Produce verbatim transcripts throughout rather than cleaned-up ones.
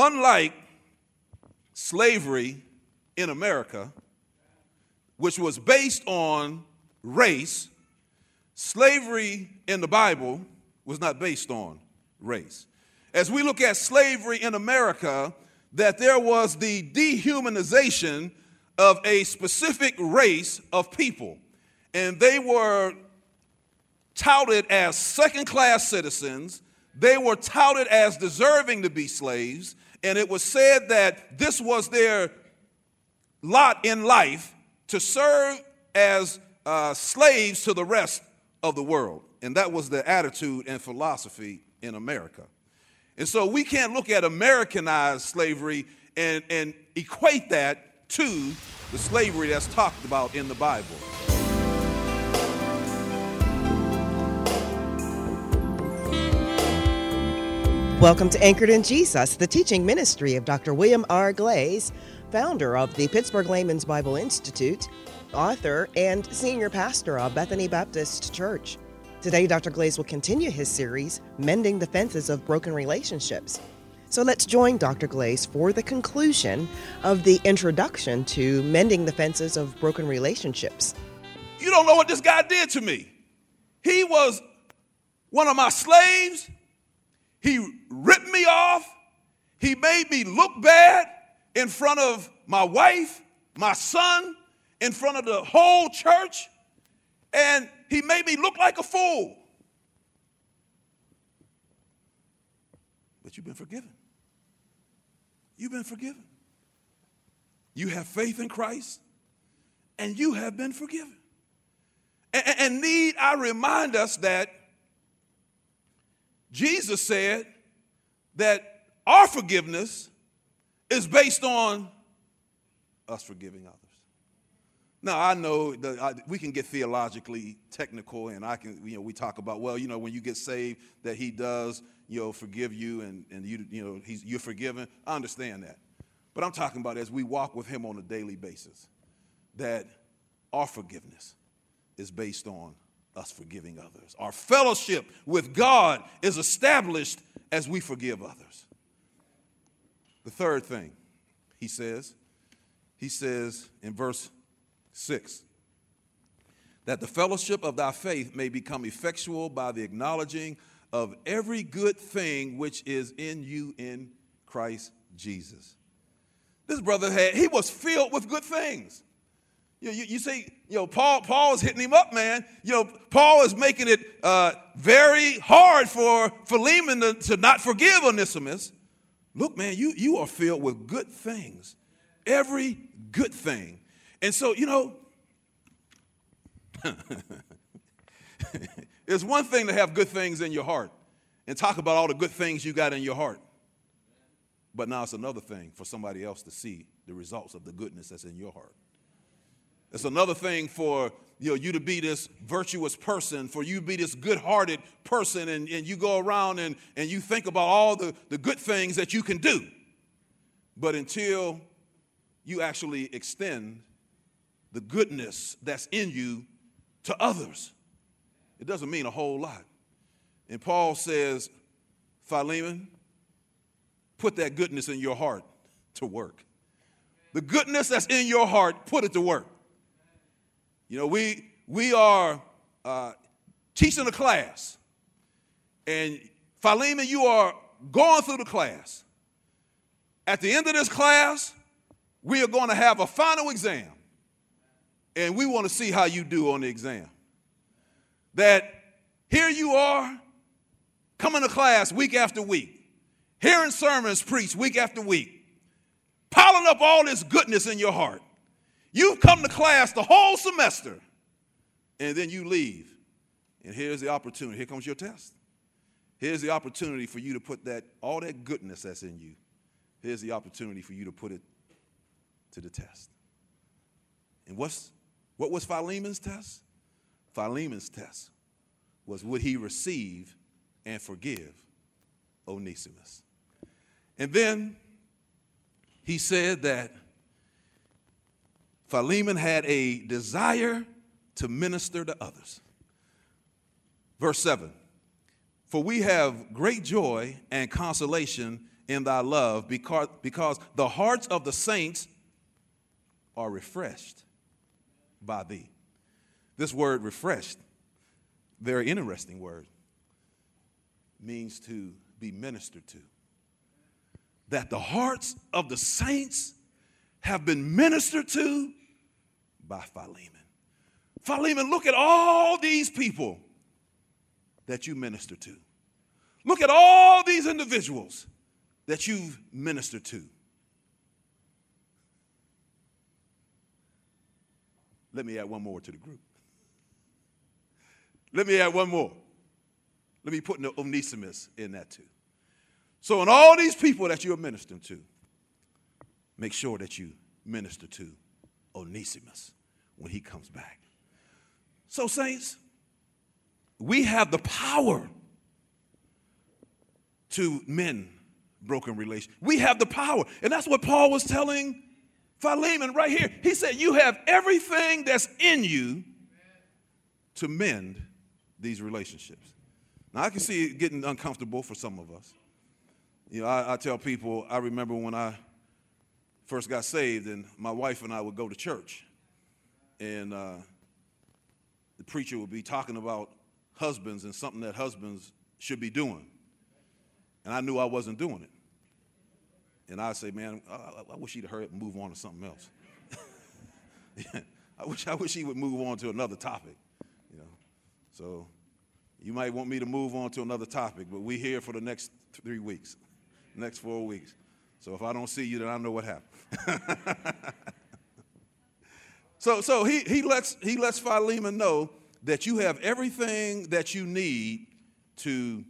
unlike slavery in America, which was based on race, slavery in the Bible was not based on race. As we look at slavery in America, that there was the dehumanization of a specific race of people, and they were touted as second-class citizens. They were touted as deserving to be slaves, and it was said that this was their lot in life to serve as uh, slaves to the rest of the world. And that was the attitude and philosophy in America. And so we can't look at Americanized slavery and, and equate that to the slavery that's talked about in the Bible. Welcome to Anchored in Jesus, the teaching ministry of Doctor William R. Glaze, founder of the Pittsburgh Layman's Bible Institute, author, and senior pastor of Bethany Baptist Church. Today, Doctor Glaze will continue his series, Mending the Fences of Broken Relationships. So let's join Doctor Glaze for the conclusion of the introduction to Mending the Fences of Broken Relationships. You don't know what this guy did to me. He was one of my slaves. He ripped me off. He made me look bad in front of my wife, my son, in front of the whole church. And he made me look like a fool. But you've been forgiven. You've been forgiven. You have faith in Christ, and you have been forgiven. And, and need I remind us that Jesus said that our forgiveness is based on us forgiving others. Now, I know that I, we can get theologically technical, and I can, you know, we talk about, well, you know, when you get saved, that he does, you know, forgive you, and, and you, you know, he's, you're forgiven. I understand that. But I'm talking about as we walk with him on a daily basis, that our forgiveness is based on us forgiving others. Our fellowship with God is established as we forgive others. The third thing he says, he says in verse six, that the fellowship of thy faith may become effectual by the acknowledging of every good thing which is in you in Christ Jesus. This brother had, he was filled with good things. You, you, you see, you know, Paul, Paul is hitting him up, man. You know, Paul is making it uh, very hard for Philemon to, to not forgive Onesimus. Look, man, you, you are filled with good things. Every good thing. And so, you know, it's one thing to have good things in your heart and talk about all the good things you got in your heart. But now it's another thing for somebody else to see the results of the goodness that's in your heart. It's another thing for, you know, you to be this virtuous person, for you to be this good-hearted person, and, and you go around and, and you think about all the, the good things that you can do. But until you actually extend the goodness that's in you to others, it doesn't mean a whole lot. And Paul says, Philemon, put that goodness in your heart to work. The goodness that's in your heart, put it to work. You know, we we are uh, teaching a class, and Philemon, you are going through the class. At the end of this class, we are going to have a final exam, and we want to see how you do on the exam. That here you are, coming to class week after week, hearing sermons preached week after week, piling up all this goodness in your heart. You've come to class the whole semester, and then you leave. And here's the opportunity. Here comes your test. Here's the opportunity for you to put that, all that goodness that's in you, here's the opportunity for you to put it to the test. And what's what was Philemon's test? Philemon's test was, would he receive and forgive Onesimus? And then he said that Philemon had a desire to minister to others. Verse seven, for we have great joy and consolation in thy love, because, because the hearts of the saints are refreshed by thee. This word refreshed, very interesting word, means to be ministered to. That the hearts of the saints have been ministered to by Philemon. Philemon, look at all these people that you minister to. Look at all these individuals that you've ministered to. Let me add one more to the group. Let me add one more. Let me put Onesimus in that too. So in all these people that you're ministering to, make sure that you minister to Onesimus when he comes back. So saints, we have the power to mend broken relations. We have the power. And that's what Paul was telling Philemon right here. He said, you have everything that's in you to mend these relationships. Now, I can see it getting uncomfortable for some of us. You know, I, I tell people, I remember when I first got saved and my wife and I would go to church. And uh, the preacher would be talking about husbands and something that husbands should be doing. And I knew I wasn't doing it. And I'd say, man, I, I wish he'd hurry up and move on to something else. I wish I wish he would move on to another topic. You know, so you might want me to move on to another topic, but we're here for the next three weeks, next four weeks. So if I don't see you, then I know what happened. so so he he lets he lets Philemon know that you have everything that you need to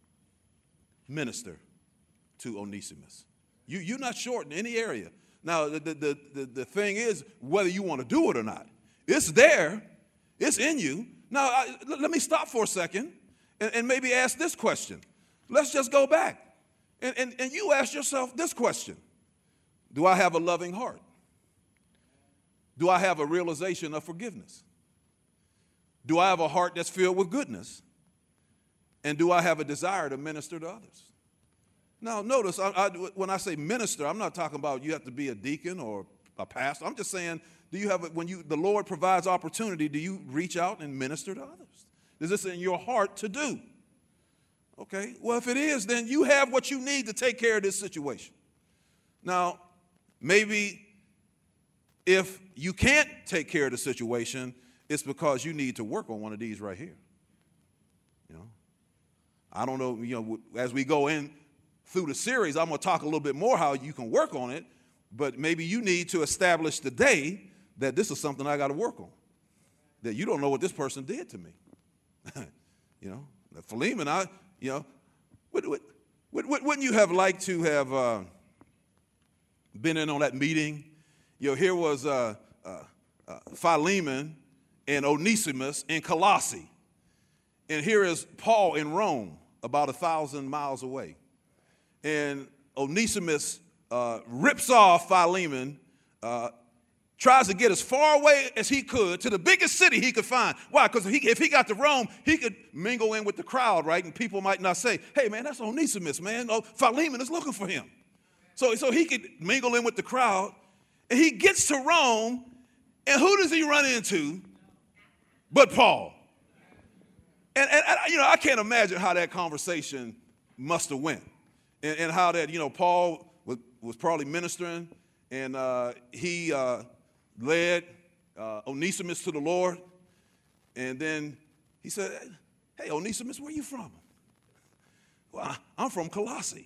minister to Onesimus. You, you're not short in any area. Now, the, the, the, the thing is whether you want to do it or not. It's there. It's in you. Now, I, let me stop for a second and, and maybe ask this question. Let's just go back. And, and, and you ask yourself this question. Do I have a loving heart? Do I have a realization of forgiveness? Do I have a heart that's filled with goodness? And do I have a desire to minister to others? Now, notice, I, I, when I say minister, I'm not talking about you have to be a deacon or a pastor. I'm just saying, do you have, a, when you the Lord provides opportunity, do you reach out and minister to others? Is this in your heart to do? Okay, well, if it is, then you have what you need to take care of this situation. Now, maybe if you can't take care of the situation, it's because you need to work on one of these right here. You know, I don't know, you know, as we go in through the series, I'm going to talk a little bit more how you can work on it, but maybe you need to establish today that this is something I got to work on, that you don't know what this person did to me. You know, Philemon, I, you know, would, would, would, wouldn't you have liked to have uh, been in on that meeting? You know, here was uh, uh, uh, Philemon and Onesimus in Colossae, and here is Paul in Rome, about a thousand miles away. And Onesimus uh, rips off Philemon, uh, tries to get as far away as he could to the biggest city he could find. Why? Because if, if he got to Rome, he could mingle in with the crowd, right? And people might not say, hey, man, that's Onesimus, man. Oh, Philemon is looking for him. So, so he could mingle in with the crowd. And he gets to Rome, and who does he run into but Paul? And, and, and you know, I can't imagine how that conversation must have went. And, and how that, you know, Paul was, was probably ministering, and uh, he uh, led uh, Onesimus to the Lord. And then he said, hey, Onesimus, where are you from? Well, I'm from Colossae.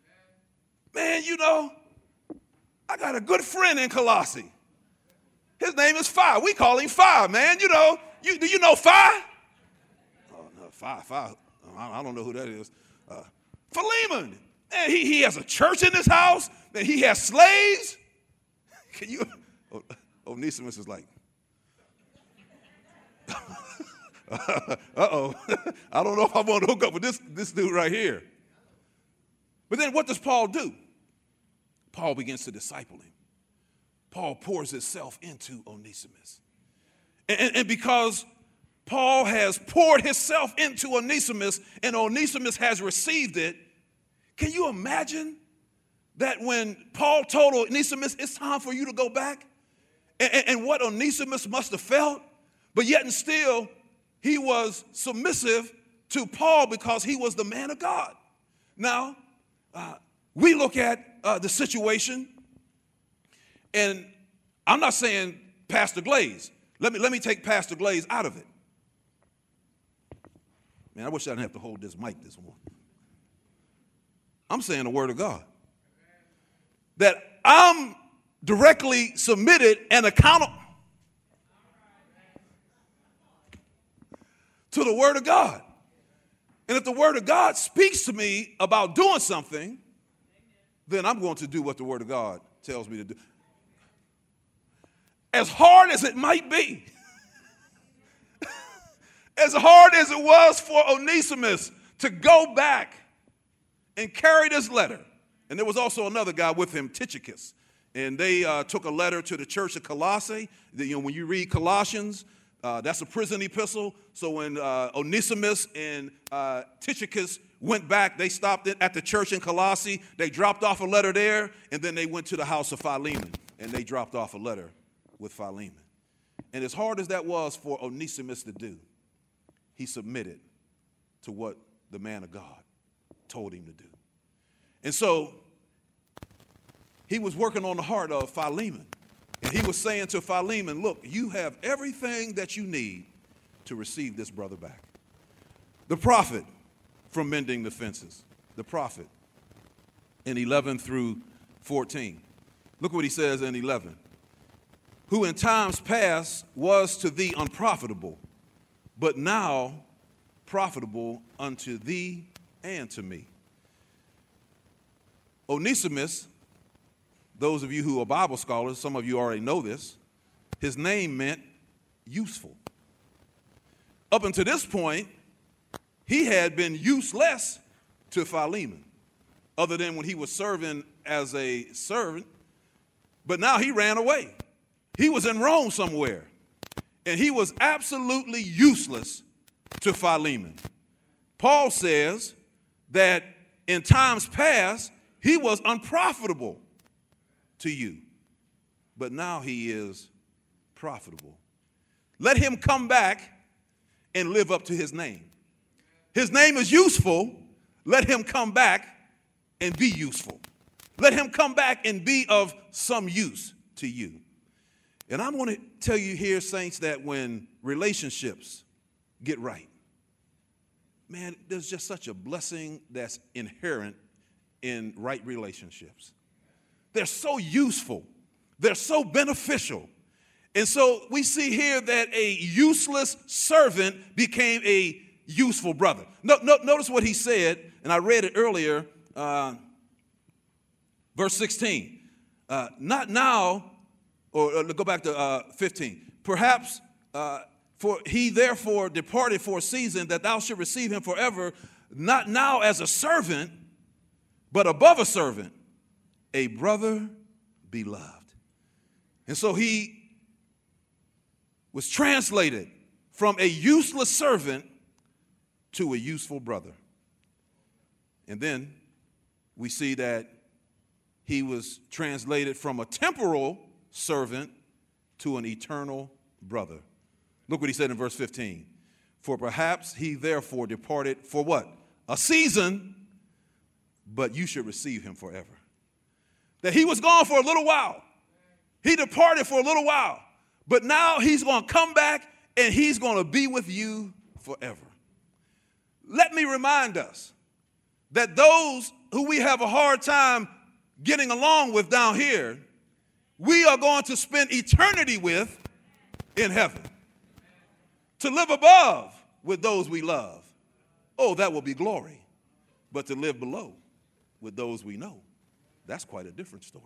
Man, you know, I got a good friend in Colossae. His name is Phi. We call him Phi, man. You know, you, do you know Phi? Oh, no, Phi, Phi. I don't know who that is. Uh, Philemon. And he, he has a church in his house, and he has slaves. Can you? Oh, Onesimus is like, uh-oh, I don't know if I want to hook up with this, this dude right here. But then what does Paul do? Paul begins to disciple him. Paul pours himself into Onesimus. And, and, and because Paul has poured himself into Onesimus, and Onesimus has received it, can you imagine that when Paul told Onesimus, it's time for you to go back, and, and, and what Onesimus must have felt, but yet and still, he was submissive to Paul because he was the man of God. Now, uh, we look at uh, the situation, and I'm not saying Pastor Glaze. Let me, let me take Pastor Glaze out of it. Man, I wish I didn't have to hold this mic this morning. I'm saying the word of God. That I'm directly submitted and accountable to the word of God. And if the word of God speaks to me about doing something, then I'm going to do what the word of God tells me to do. As hard as it might be, as hard as it was for Onesimus to go back and carry this letter, and there was also another guy with him, Tychicus, and they uh, took a letter to the church of Colossae. The, you know, when you read Colossians, uh, that's a prison epistle. So when uh, Onesimus and uh, Tychicus went back, they stopped it at the church in Colossae. They dropped off a letter there, and then they went to the house of Philemon, and they dropped off a letter with Philemon. And as hard as that was for Onesimus to do, he submitted to what the man of God told him to do. And so he was working on the heart of Philemon. And he was saying to Philemon, look, you have everything that you need to receive this brother back. The prophet from Mending the Fences, the prophet in eleven through fourteen. Look what he says in eleven. Who in times past was to thee unprofitable, but now profitable unto thee and to me. Onesimus, those of you who are Bible scholars, some of you already know this, his name meant useful. Up until this point, he had been useless to Philemon, other than when he was serving as a servant, but now he ran away. He was in Rome somewhere, and he was absolutely useless to Philemon. Paul says that in times past, he was unprofitable to you, but now he is profitable. Let him come back and live up to his name. His name is useful. Let him come back and be useful. Let him come back and be of some use to you. And I want to tell you here, saints, that when relationships get right, man, there's just such a blessing that's inherent in right relationships. They're so useful. They're so beneficial. And so we see here that a useless servant became a useful brother. No, no, notice what he said, and I read it earlier, uh, verse sixteen. Uh, not now, or uh, go back to uh, fifteen. Perhaps uh, for he therefore departed for a season that thou should receive him forever, not now as a servant, but above a servant, a brother beloved. And so he was translated from a useless servant to a useful brother. And then we see that he was translated from a temporal servant to an eternal brother. Look what he said in verse fifteen. For perhaps he therefore departed for what? A season, but you should receive him forever. That he was gone for a little while. He departed for a little while. But now he's going to come back and he's going to be with you forever. Let me remind us that those who we have a hard time getting along with down here, we are going to spend eternity with in heaven. To live above with those we love, oh, that will be glory. But to live below with those we know, that's quite a different story.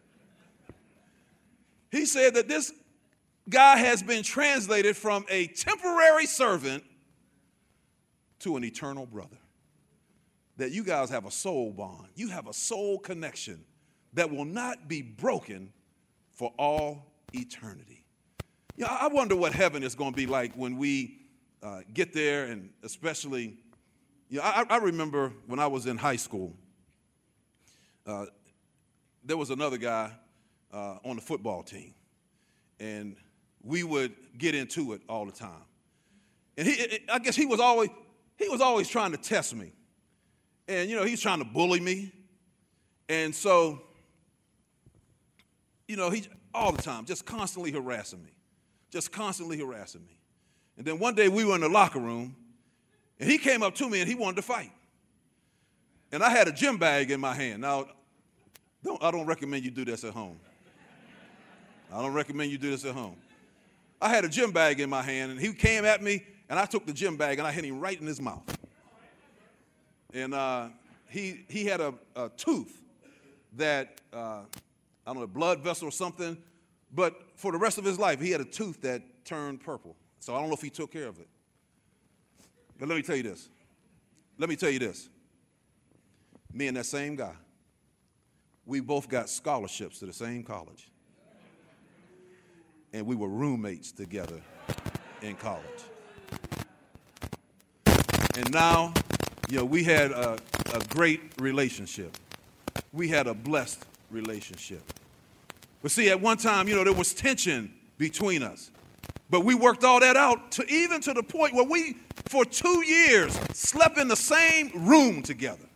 He said that this guy has been translated from a temporary servant to an eternal brother. That you guys have a soul bond. You have a soul connection that will not be broken for all eternity. You know, I wonder what heaven is going to be like when we uh, get there, and especially, you know, I, I remember when I was in high school, uh, there was another guy uh, on the football team, and we would get into it all the time. And he, I guess he was always, he was always trying to test me. And, you know, he's trying to bully me. And so, you know, he all the time, just constantly harassing me, just constantly harassing me. And then one day we were in the locker room, and he came up to me and he wanted to fight. And I had a gym bag in my hand. Now, don't, I don't recommend you do this at home. I don't recommend you do this at home. I had a gym bag in my hand, and he came at me, and I took the gym bag, and I hit him right in his mouth. And uh, he he had a, a tooth that, uh, I don't know, a blood vessel or something, but for the rest of his life, he had a tooth that turned purple. So I don't know if he took care of it. But let me tell you this. Let me tell you this. Me and that same guy, we both got scholarships to the same college. And we were roommates together in college. And now, you know, we had a, a great relationship. We had a blessed relationship. But see, at one time, you know, there was tension between us. But we worked all that out to even to the point where we, for two years, slept in the same room together.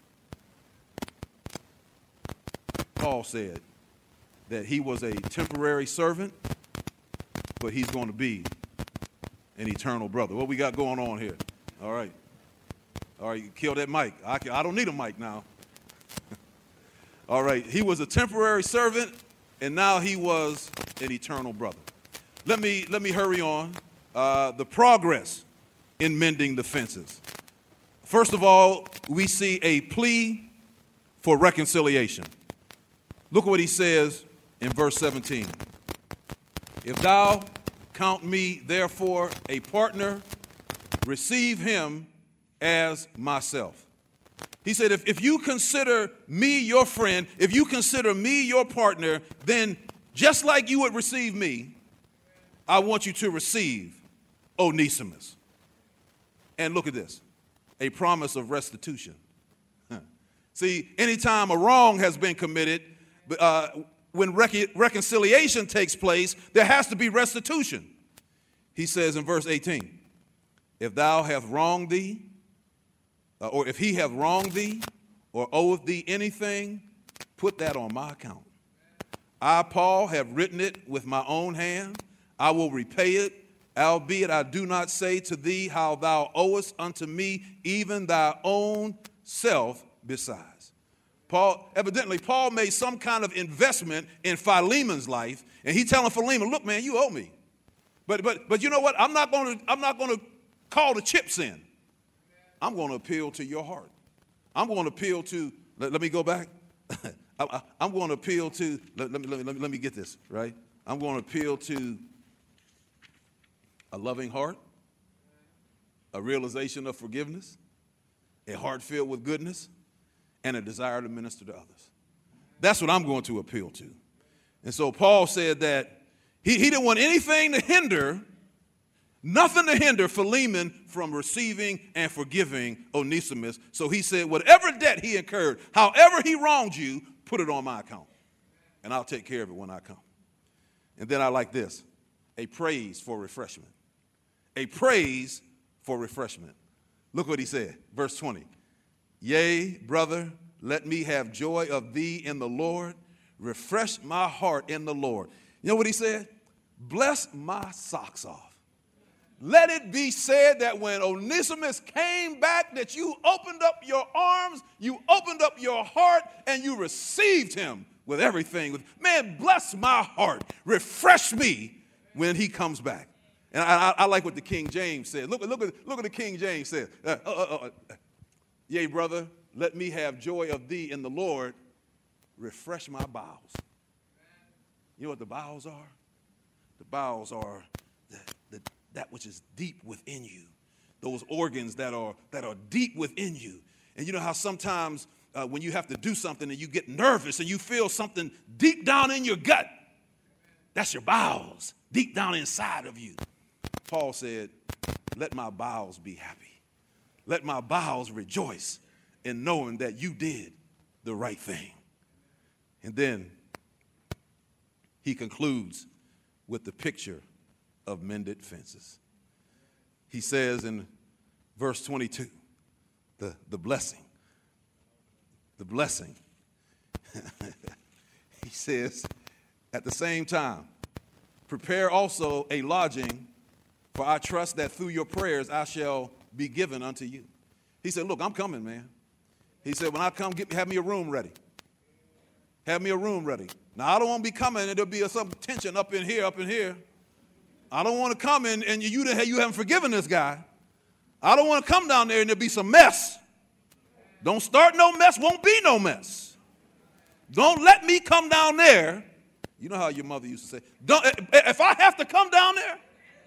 Paul said that he was a temporary servant, but he's going to be an eternal brother. What we got going on here? All right. All right, you kill that mic. I, can, I don't need a mic now. All right, he was a temporary servant, and now he was an eternal brother. Let me, let me hurry on. Uh, the progress in mending the fences. First of all, we see a plea for reconciliation. Look what he says in verse seventeen. If thou count me, therefore, a partner, receive him as myself. He said, if, if you consider me your friend, if you consider me your partner, then just like you would receive me, I want you to receive Onesimus. And look at this, a promise of restitution. See, anytime a wrong has been committed, uh, when rec- reconciliation takes place, there has to be restitution. He says in verse eighteen, if thou hast wronged thee, uh, or if he hath wronged thee, or oweth thee anything, put that on my account. I, Paul, have written it with my own hand. I will repay it, albeit I do not say to thee how thou owest unto me even thy own self besides. Paul, evidently, Paul made some kind of investment in Philemon's life, and he telling Philemon, look, man, you owe me. But but but you know what? I'm not going to I'm not going to call the chips in. I'm going to appeal to your heart. I'm going to appeal to, let, let me go back. I, I, I'm going to appeal to, let, let, me, let, me, let me get this, right? I'm going to appeal to a loving heart, a realization of forgiveness, a heart filled with goodness, and a desire to minister to others. That's what I'm going to appeal to. And so Paul said that he, he didn't want anything to hinder, nothing to hinder Philemon from receiving and forgiving Onesimus. So he said, whatever debt he incurred, however he wronged you, put it on my account, and I'll take care of it when I come. And then I like this, a praise for refreshment. A praise for refreshment. Look what he said, verse twenty. Yea, brother, let me have joy of thee in the Lord. Refresh my heart in the Lord. You know what he said? Bless my socks off. Let it be said that when Onesimus came back, that you opened up your arms, you opened up your heart, and you received him with everything. Man, bless my heart. Refresh me when he comes back. And I, I, I like what the King James said. Look, look, at, look what the King James said. Uh, uh, uh, uh, Yea, brother, let me have joy of thee in the Lord. Refresh my bowels. You know what the bowels are? The bowels are the, the, that which is deep within you. Those organs that are, that are deep within you. And you know how sometimes uh, when you have to do something and you get nervous and you feel something deep down in your gut, that's your bowels, deep down inside of you. Paul said, let my bowels be happy. Let my bowels rejoice in knowing that you did the right thing. And then he concludes with the picture of mended fences. He says in verse twenty-two, the, the blessing, the blessing. He says, at the same time, prepare also a lodging, for I trust that through your prayers I shall be given unto you. He said, look, I'm coming, man. He said, when I come, get, have me a room ready. Have me a room ready. Now, I don't want to be coming and there'll be a, some tension up in here, up in here. I don't want to come in and you, you haven't forgiven this guy. I don't want to come down there and there'll be some mess. Don't start no mess, won't be no mess. Don't let me come down there. You know how your mother used to say, don't, if I have to come down there.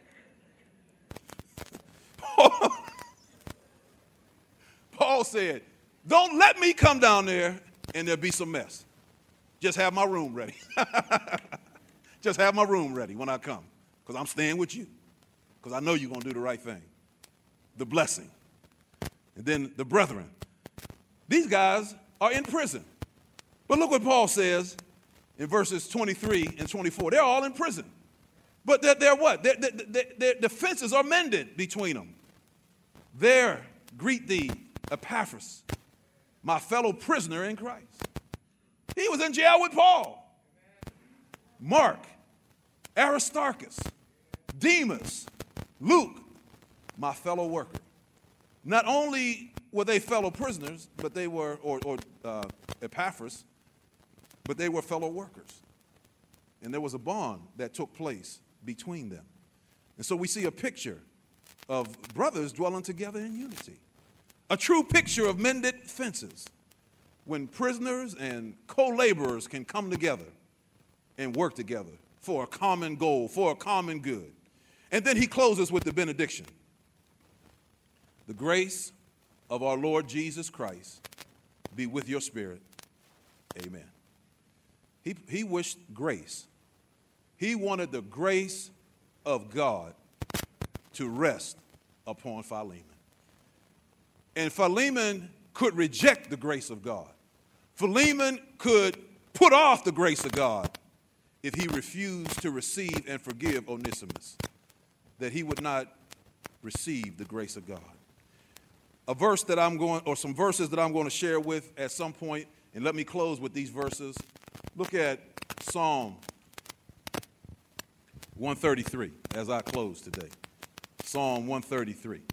Paul said, don't let me come down there and there'll be some mess. Just have my room ready. Just have my room ready when I come, because I'm staying with you, because I know you're going to do the right thing. The blessing. And then the brethren. These guys are in prison. But look what Paul says in verses twenty-three and twenty-four. They're all in prison. But they're, they're what? They're, they're, they're, the fences are mended between them. There, greet thee, Epaphras, my fellow prisoner in Christ. He was in jail with Paul. Mark, Aristarchus, Demas, Luke, my fellow worker. Not only were they fellow prisoners, but they were, or, or uh, Epaphras, but they were fellow workers. And there was a bond that took place between them. And so we see a picture of brothers dwelling together in unity. A true picture of mended fences, when prisoners and co-laborers can come together and work together for a common goal, for a common good. And then he closes with the benediction. The grace of our Lord Jesus Christ be with your spirit. Amen. He, he wished grace. He wanted the grace of God to rest upon Philemon. And Philemon could reject the grace of God. Philemon could put off the grace of God if he refused to receive and forgive Onesimus, that he would not receive the grace of God. A verse that I'm going, or some verses that I'm going to share with at some point, and let me close with these verses. Look at Psalm one thirty-three as I close today. Psalm one thirty-three.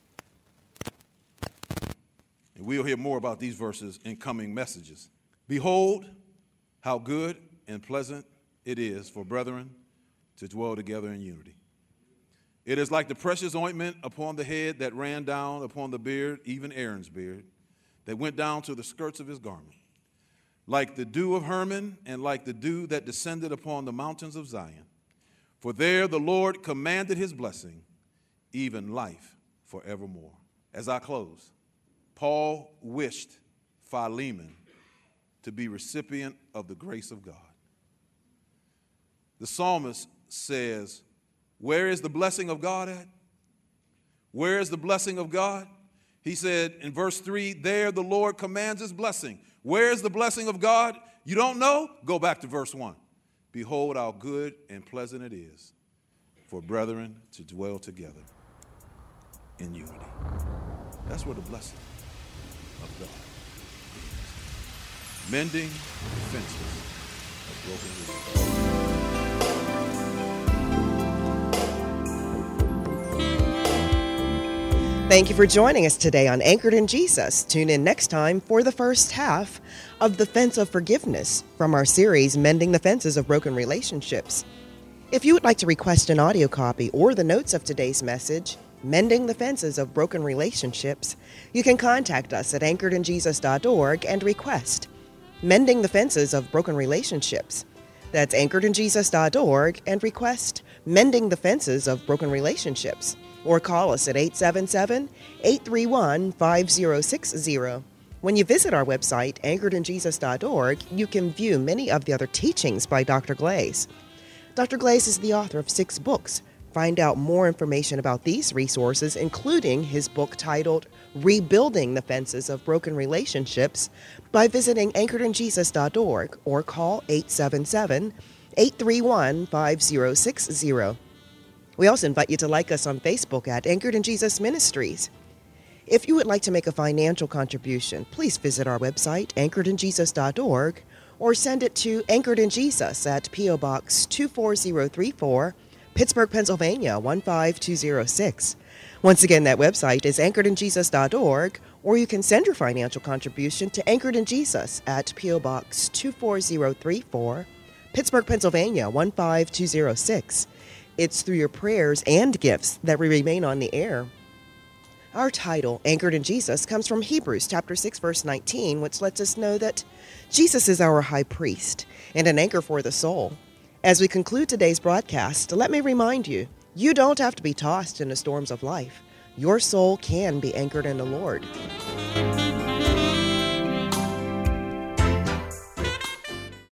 And we'll hear more about these verses in coming messages. Behold, how good and pleasant it is for brethren to dwell together in unity. It is like the precious ointment upon the head that ran down upon the beard, even Aaron's beard, that went down to the skirts of his garment. Like the dew of Hermon, and like the dew that descended upon the mountains of Zion. For there the Lord commanded his blessing, even life forevermore. As I close, Paul wished Philemon to be recipient of the grace of God. The psalmist says, where is the blessing of God at? Where is the blessing of God? He said in verse three, there the Lord commands his blessing. Where is the blessing of God? You don't know? Go back to verse one. Behold, how good and pleasant it is for brethren to dwell together in unity. That's where the blessing of God is. Mending the fences of broken relationships. Thank you for joining us today on Anchored in Jesus. Tune in next time for the first half of The Fence of Forgiveness from our series, Mending the Fences of Broken Relationships. If you would like to request an audio copy or the notes of today's message, Mending the Fences of Broken Relationships, you can contact us at anchored in jesus dot org and request Mending the Fences of Broken Relationships. That's anchored in jesus dot org and request Mending the Fences of Broken Relationships. Or call us at eight seven seven, eight three one, five zero six zero. When you visit our website, anchored in jesus dot org, you can view many of the other teachings by Doctor Glaze. Doctor Glaze is the author of six books. Find out more information about these resources, including his book titled Rebuilding the Fences of Broken Relationships, by visiting anchored in jesus dot org or call eight seven seven, eight three one, five zero six zero. We also invite you to like us on Facebook at Anchored in Jesus Ministries. If you would like to make a financial contribution, please visit our website, anchored in jesus dot org, or send it to Anchored in Jesus at P O. Box two four zero three four, Pittsburgh, Pennsylvania one five two zero six. Once again, that website is anchored in jesus dot org, or you can send your financial contribution to Anchored in Jesus at P O. Box two four zero three four, Pittsburgh, Pennsylvania one five two zero six. It's through your prayers and gifts that we remain on the air. Our title, Anchored in Jesus, comes from Hebrews chapter six, verse nineteen, which lets us know that Jesus is our high priest and an anchor for the soul. As we conclude today's broadcast, let me remind you, you don't have to be tossed in the storms of life. Your soul can be anchored in the Lord.